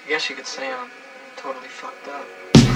I guess you could say I'm totally fucked up.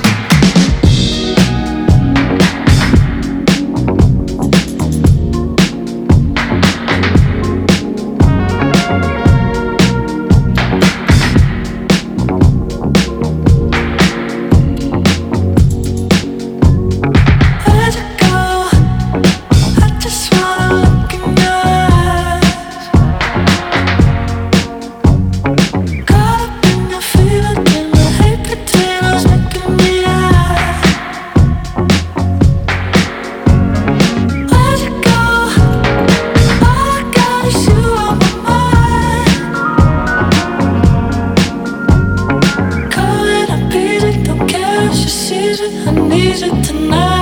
I need you tonight.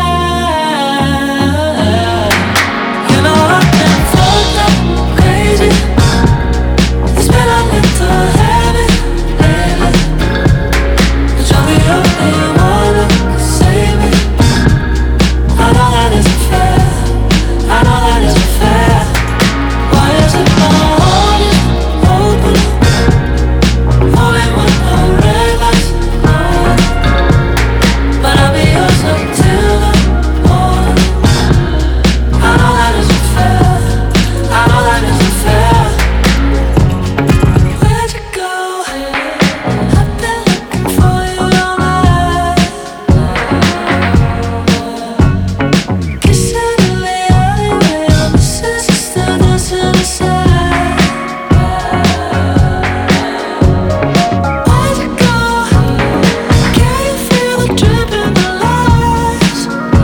You know I've been fucked up, crazy. It's been a little heavy lately. But you're the only one who can save me. I know that isn't fair. I know that isn't fair. Why is it my heart is open? Only when the red lights on. But I'll be yours until the morning. I know that isn't fair. I know that isn't fair. Where'd you go? I've been looking for you all night. Kissing in the alleyway, my missus is still dancing aside. Where'd you go? Can you feel the drip in the lights?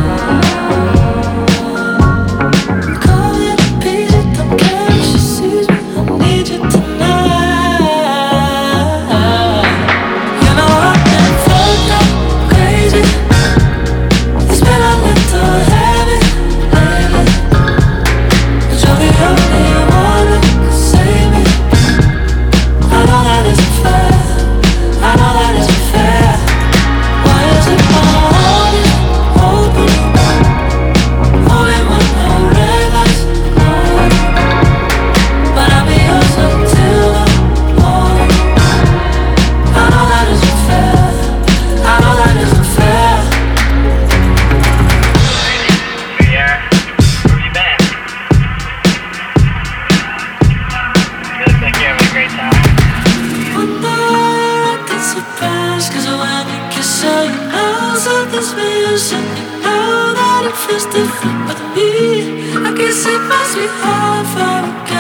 I'm calling a beat, don't care if she sees me. I need you tonight. You know I've been fucked up, crazy. It's been a little heavy lately. But you're the only one who can save me. I know that isn't fair. I know that isn't fair. Why is it my heart is open? Only when the red lights on. But I'll be yours until the morning. I know that isn't fair. I know that isn't fair. Yeah, where have you been? Feels like you're having a great time. Wonder I get so fast, 'cause when you kiss her, you know something's missing. You know that it feels different with me. I guess it must be hard for a